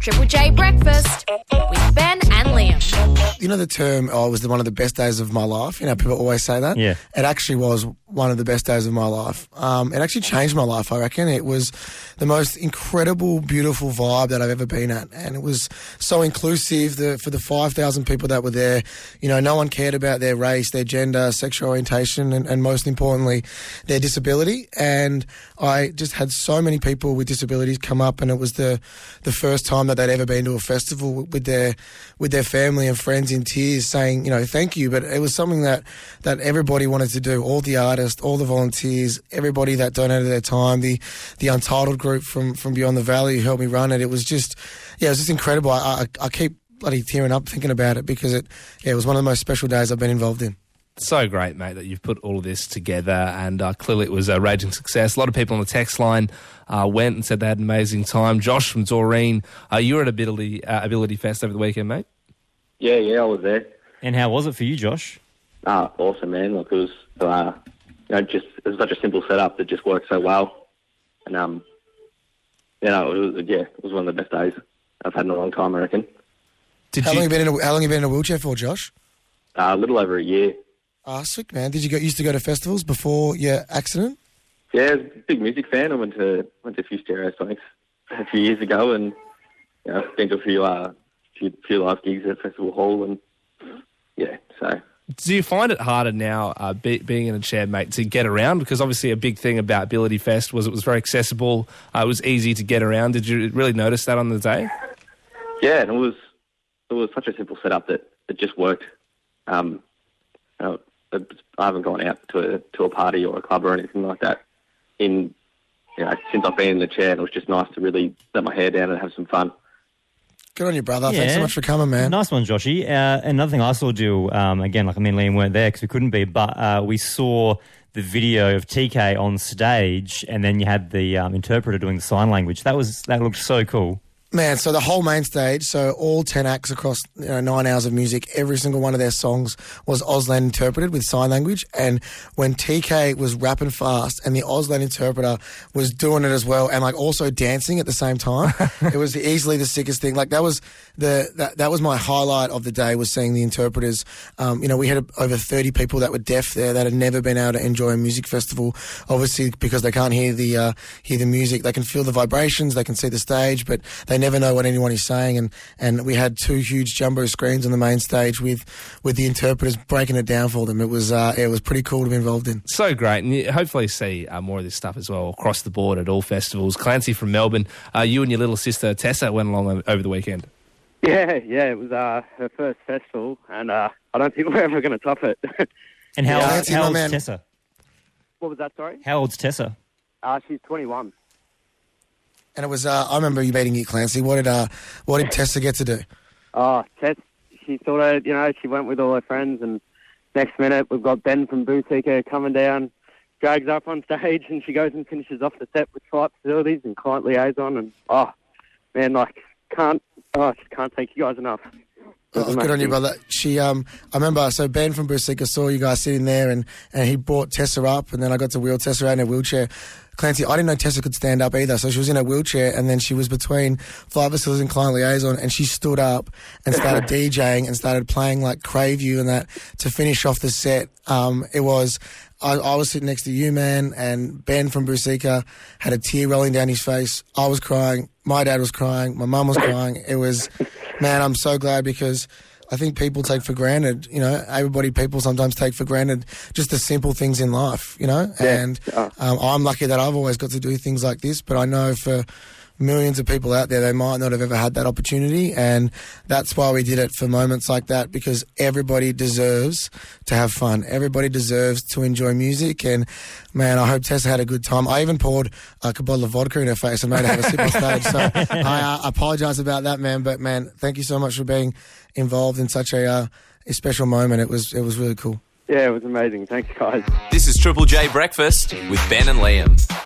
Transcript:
Triple J Breakfast with Ben and Liam. You know the term, it was one of the best days of my life? You know, people always say that. Yeah. It actually was one of the best days of my life. It actually changed my life, I reckon. It was the most incredible, beautiful vibe that I've ever been at. And it was so inclusive for the 5,000 people that were there. You know, no one cared about their race, their gender, sexual orientation, and most importantly, their disability. And I just had so many people with disabilities come up, and it was the first time that they'd ever been to a festival with their family and friends in tears saying, you know, thank you. But it was something that everybody wanted to do, all the artists, all the volunteers, everybody that donated their time, the Untitled group from Beyond the Valley who helped me run it. It was just, it was just incredible. I keep bloody tearing up thinking about it because it was one of the most special days I've been involved in. So great, mate, that you've put all of this together, and clearly it was a raging success. A lot of people on the text line went and said they had an amazing time. Josh from Doreen, you were at Ability Fest over the weekend, mate? Yeah, I was there. And how was it for you, Josh? Awesome, man. Like, it was, it was such a simple setup that just worked so well, and it was one of the best days I've had in a long time, I reckon. How long have you been in a wheelchair for, Josh? A little over a year. Sick, man. Did you used to go to festivals before your accident? Yeah, I was a big music fan. I went to a few Stereosonics a few years ago, and been to a few live gigs at Festival Hall, and so. Do you find it harder now, being in a chair, mate, to get around? Because obviously a big thing about Ability Fest was it was very accessible. It was easy to get around. Did you really notice that on the day? Yeah, and it was such a simple setup that it just worked. I haven't gone out to a party or a club or anything like that since I've been in the chair, and it was just nice to really let my hair down and have some fun. Good on you, brother. Yeah. Thanks so much for coming, man. Nice one, Joshy. Another thing I saw do, again, like me and Liam weren't there because we couldn't be, but we saw the video of TK on stage, and then you had the interpreter doing the sign language. That looked so cool. Man, so the whole main stage, so all 10 acts across 9 hours of music, every single one of their songs was Auslan interpreted with sign language. And when TK was rapping fast and the Auslan interpreter was doing it as well and like also dancing at the same time, it was easily the sickest thing. Like that was my highlight of the day, was seeing the interpreters. We had over 30 people that were deaf there that had never been able to enjoy a music festival, obviously because they can't hear the music. They can feel the vibrations, they can see the stage, but they never know what anyone is saying, and we had 2 huge jumbo screens on the main stage with the interpreters breaking it down for them. It was pretty cool to be involved in. So great, and you hopefully see more of this stuff as well across the board at all festivals. Clancy from Melbourne, you and your little sister Tessa went along over the weekend. Yeah, it was her first festival, and I don't think we're ever going to top it. And how old's Tessa? What was that, sorry? How old's Tessa? She's 21. And it was, I remember you meeting you, Clancy. What did Tessa get to do? Tess, she sort of, she went with all her friends, and next minute we've got Ben from Boutique coming down, drags up on stage, and she goes and finishes off the set with site facilities and client liaison, and just can't thank you guys enough. Good on you, brother. I remember, so Ben from Boutique saw you guys sitting there, and he brought Tessa up, and then I got to wheel Tessa out in a wheelchair. Clancy, I didn't know Tessa could stand up either, so she was in a wheelchair, and then she was between flight facilities and client liaison, and she stood up and started DJing and started playing like Crave You and that to finish off the set. I was sitting next to you, man, and Ben from Busika had a tear rolling down his face. I was crying. My dad was crying. My mum was crying. It was, man, I'm so glad, because I think people take for granted, people sometimes take for granted just the simple things in life, Yeah. And I'm lucky that I've always got to do things like this, but I know for millions of people out there, they might not have ever had that opportunity, and that's why we did it, for moments like that, because everybody deserves to have fun. Everybody deserves to enjoy music, and man, I hope Tessa had a good time. I even poured a bottle of vodka in her face and made her have a sip on stage, so I apologise about that, man, but man, thank you so much for being involved in such a special moment. It was really cool. Yeah, it was amazing. Thanks, guys. This is Triple J Breakfast with Ben and Liam.